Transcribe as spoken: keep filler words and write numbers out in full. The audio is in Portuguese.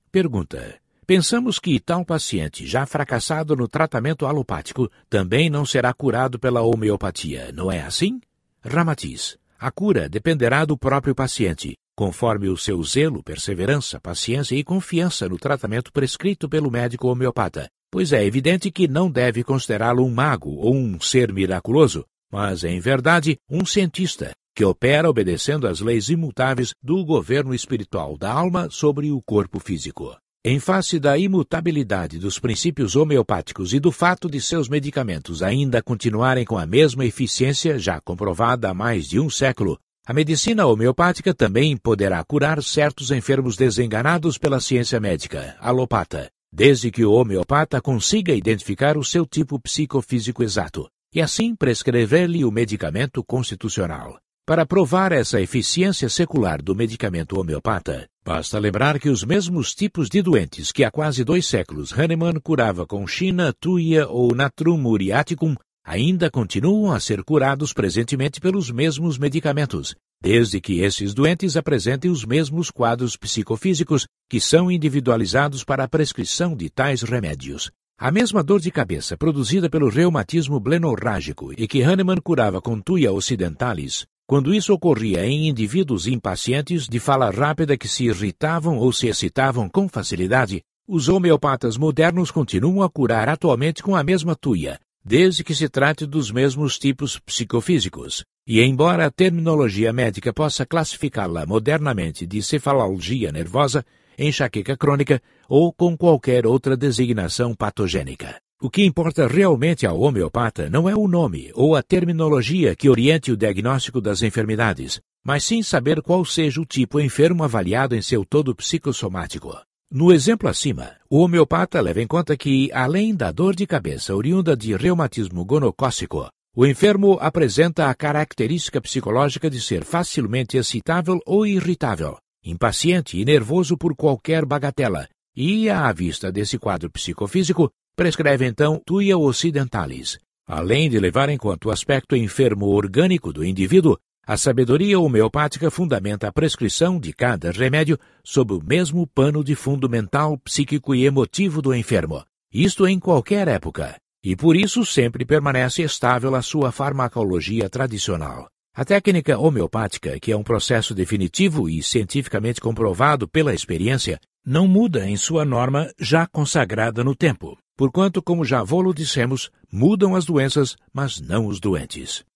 Pergunta: pensamos que tal paciente, já fracassado no tratamento alopático, também não será curado pela homeopatia, não é assim? Ramatiz: a cura dependerá do próprio paciente, conforme o seu zelo, perseverança, paciência e confiança no tratamento prescrito pelo médico homeopata, pois é evidente que não deve considerá-lo um mago ou um ser miraculoso, mas, em verdade, um cientista, que opera obedecendo às leis imutáveis do governo espiritual da alma sobre o corpo físico. Em face da imutabilidade dos princípios homeopáticos e do fato de seus medicamentos ainda continuarem com a mesma eficiência já comprovada há mais de um século, a medicina homeopática também poderá curar certos enfermos desenganados pela ciência médica, alopata, desde que o homeopata consiga identificar o seu tipo psicofísico exato, e assim prescrever-lhe o medicamento constitucional. Para provar essa eficiência secular do medicamento homeopata, basta lembrar que os mesmos tipos de doentes que há quase dois séculos Hahnemann curava com China, Tuia ou Natrum muriaticum ainda continuam a ser curados presentemente pelos mesmos medicamentos, desde que esses doentes apresentem os mesmos quadros psicofísicos que são individualizados para a prescrição de tais remédios. A mesma dor de cabeça produzida pelo reumatismo blenorrágico e que Hahnemann curava com Tuia occidentalis, quando isso ocorria em indivíduos impacientes de fala rápida que se irritavam ou se excitavam com facilidade, os homeopatas modernos continuam a curar atualmente com a mesma Tuia, desde que se trate dos mesmos tipos psicofísicos. E embora a terminologia médica possa classificá-la modernamente de cefalgia nervosa, enxaqueca crônica ou com qualquer outra designação patogênica. O que importa realmente ao homeopata não é o nome ou a terminologia que oriente o diagnóstico das enfermidades, mas sim saber qual seja o tipo enfermo avaliado em seu todo psicossomático. No exemplo acima, o homeopata leva em conta que, além da dor de cabeça oriunda de reumatismo gonocócico, o enfermo apresenta a característica psicológica de ser facilmente excitável ou irritável, impaciente e nervoso por qualquer bagatela, e, à vista desse quadro psicofísico, prescreve então Tuia occidentalis. Além de levar em conta o aspecto enfermo orgânico do indivíduo, a sabedoria homeopática fundamenta a prescrição de cada remédio sob o mesmo pano de fundo mental, psíquico e emotivo do enfermo, isto em qualquer época, e por isso sempre permanece estável a sua farmacologia tradicional. A técnica homeopática, que é um processo definitivo e cientificamente comprovado pela experiência, não muda em sua norma já consagrada no tempo, porquanto, como já vô-lo dissemos, mudam as doenças, mas não os doentes.